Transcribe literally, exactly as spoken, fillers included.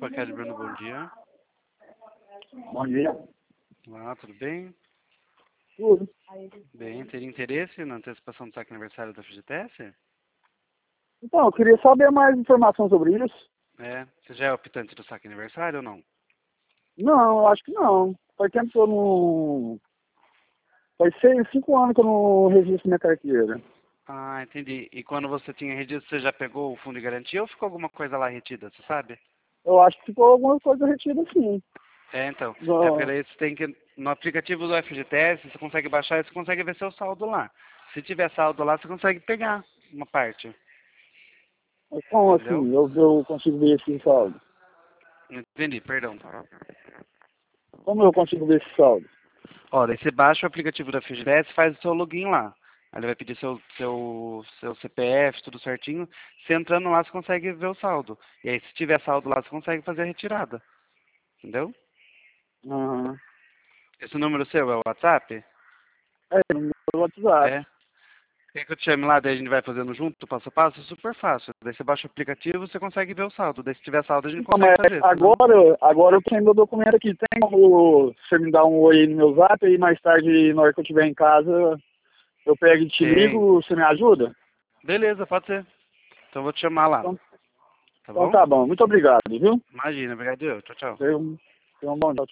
Paquete Bruno, bom dia. Bom dia. Olá, tudo bem? Tudo. Bem, teria interesse na antecipação do saque aniversário da F G T S? Então, eu queria saber mais informação sobre isso. É, você já é optante do saque aniversário ou não? Não, eu acho que não. Faz tempo que eu não... Faz seis, cinco anos que eu não registro minha carteira. Ah, entendi. E quando você tinha registro, você já pegou o fundo de garantia ou ficou alguma coisa lá retida, você sabe? Eu acho que ficou alguma coisa retida sim. É, então. É porque No... daí você tem que... No aplicativo do F G T S, você consegue baixar e você consegue ver seu saldo lá. Se tiver saldo lá, você consegue pegar uma parte. Como Entendeu? assim? Eu, eu consigo ver esse saldo? Não entendi, perdão. Como eu consigo ver esse saldo? Ó, daí você baixa o aplicativo da F G T S e faz o seu login lá. Aí ele vai pedir seu, seu, seu C P F, tudo certinho. Você entrando lá, você consegue ver o saldo. E aí, se tiver saldo lá, você consegue fazer a retirada. Entendeu? Aham. Esse número seu é o WhatsApp? É, no meu WhatsApp. É. Quer que eu te chame lá, daí a gente vai fazendo junto, passo a passo? É super fácil. Daí você baixa o aplicativo, você consegue ver o saldo. Daí se tiver saldo, a gente Então, mas consegue fazer. Senão... agora, agora eu tenho meu documento aqui. Tem como você me dar um oi aí no meu zap e mais tarde, na hora que eu estiver em casa, eu pego e te Tem. ligo, você me ajuda? Beleza, pode ser. Então eu vou te chamar lá. Então, Tá então bom? tá bom. Muito obrigado, viu? Imagina, obrigado. Eu. Tchau, tchau. Tenha um, tenha um bom dia.